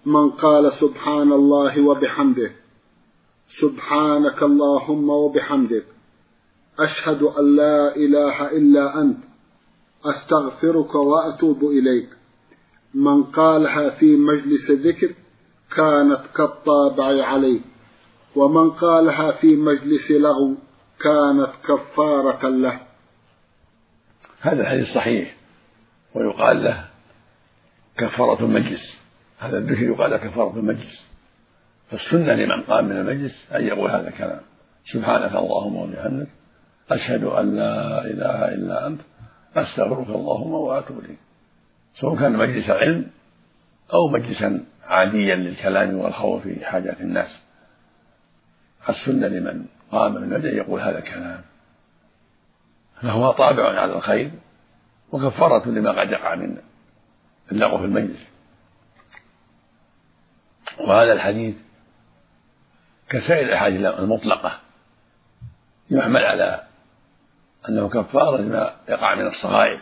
من قال سبحان الله وبحمده سبحانك اللهم وبحمدك أشهد أن لا إله إلا أنت أستغفرك وأتوب إليك. من قالها في مجلس ذكر كانت كالطابع عليه، ومن قالها في مجلس لغو كانت كفارة له. هذا الحديث صحيح، ويقال له كفارة المجلس. هذا الذكر يقال له كفارة المجلس، فالسنة لمن قام من المجلس أن يقول هذا الكلام: سبحانك اللهم وبحمدك أشهد أن لا إله إلا أنت أستغفرك اللهم وأتوب إليك، سواء كان مجلس علم أو مجلسا عاديا للكلام والخوض في حاجات الناس. السنة لمن قام من المجلس يقول هذا الكلام، فهو طابع على الخير وكفارة لما قد يقع من اللغو في المجلس. وهذا الحديث كسائر الأحاديث المطلقة يحمل على أنه كفارة لما يقع من الصغائر،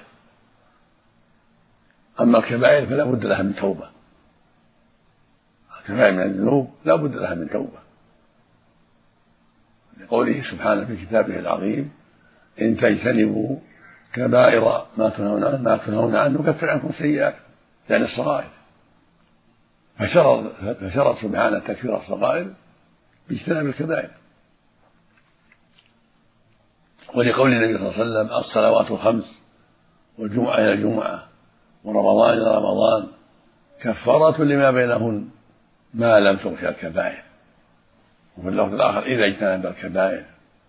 أما الكبائر فلا بد لها من توبة. الكبائر من الذنوب لا بد لها من توبة، لقوله سبحانه في كتابه العظيم: إن تجتنبوا كبائر ما تنهون عنه نكفر عنكم سيئات، يعني الصغائر. فشرط سبحانه تكفير الصغائر باجتناب الكبائر. ولقول النبي صلى الله عليه وسلم: الصلوات الخمس والجمعة إلى الجمعة ورمضان إلى رمضان كفارة لما بينهن ما لم تغش الكبائر. وفي اللفظ الآخر: إذا اجتنب الكبائر.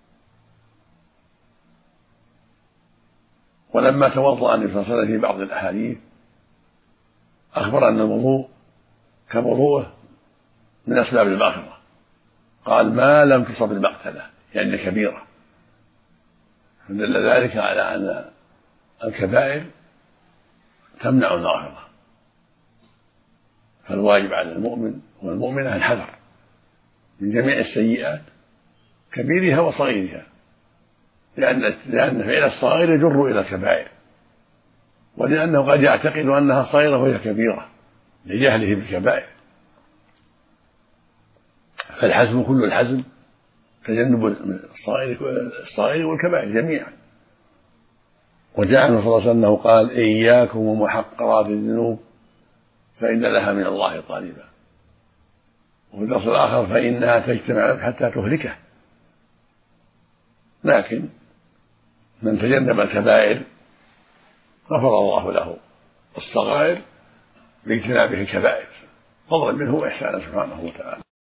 ولما توضأ النبي صلى الله عليه وسلم في بعض الأحاديث أخبر أن الوضوء كوضوءه من أسباب المغفرة، قال: ما لم تصب المقتلة، يعني كبيرة. فدل ذلك على أن الكبائر تمنع المغفرة، فالواجب على المؤمن والمؤمنة الحذر من جميع السيئات كبيرها وصغيرها، لأن فعل الصغير يجر إلى الكبائر، ولأنه قد يعتقد أنها صغيرة وهي كبيرة لجهله بالكبائر. فالحزم كل الحزم تجنب الصغير والكبائر جميعا. وجاء عنه صلى الله عليه وسلم أنه قال: إياكم ومحقرات الذنوب فإن لها من الله طالبا. وفي الدرس الآخر: فإنها تجتمع حتى تهلكه. لكن من تجنب الكبائر غفر الله له الصغائر باجتنابه الكبائر، فضلا منه وإحسانا سبحانه وتعالى.